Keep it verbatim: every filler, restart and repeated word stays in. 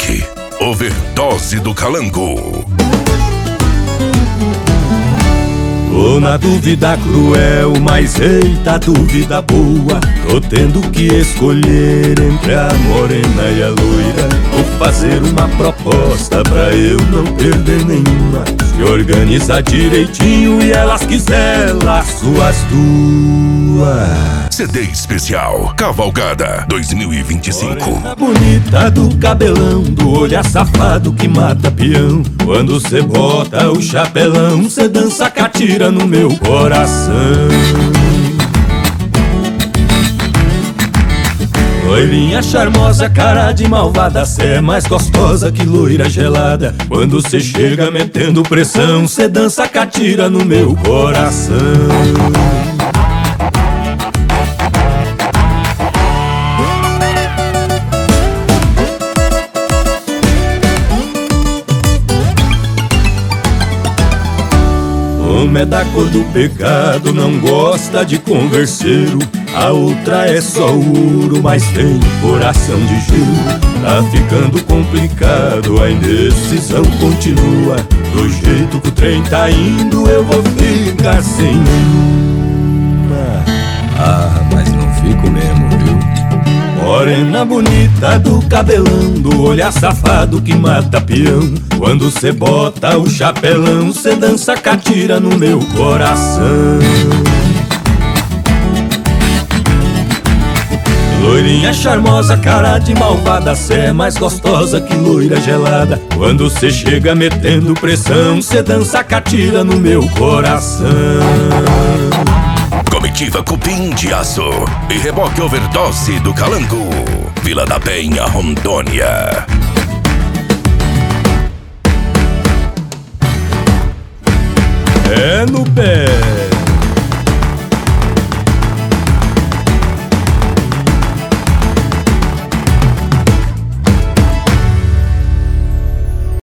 Rock, Overdose do Calango. Tô na dúvida cruel, mas eita dúvida boa. Tô tendo que escolher entre a morena e a loira. Vou fazer uma proposta pra eu não perder nenhuma. Se organizar direitinho e elas quiser laço as duas. C D especial Cavalgada dois mil e vinte e cinco. Morena bonita do cabelão, do olhar safado que mata peão. Quando cê bota o chapelão, cê dança catira no meu coração. Loirinha charmosa, cara de malvada, cê é mais gostosa que loira gelada. Quando cê chega metendo pressão, cê dança catira no meu coração. Uma é da cor do pecado, não gosta de converseiro. A outra é só ouro, mas tem coração de gelo. Tá ficando complicado, a indecisão continua. Do jeito que o trem tá indo, eu vou ficar sem nenhuma. Ah, mas não fico mesmo, viu? Morena bonita do cabelão, do olhar safado que mata peão. Quando cê bota o chapelão, cê dança catira no meu coração. Loirinha charmosa, cara de malvada, cê é mais gostosa que loira gelada. Quando cê chega metendo pressão, cê dança catira no meu coração. Comitiva Cupim de Aço e Reboque Overdose do Calango, Vila da Penha, Rondônia. É no pé.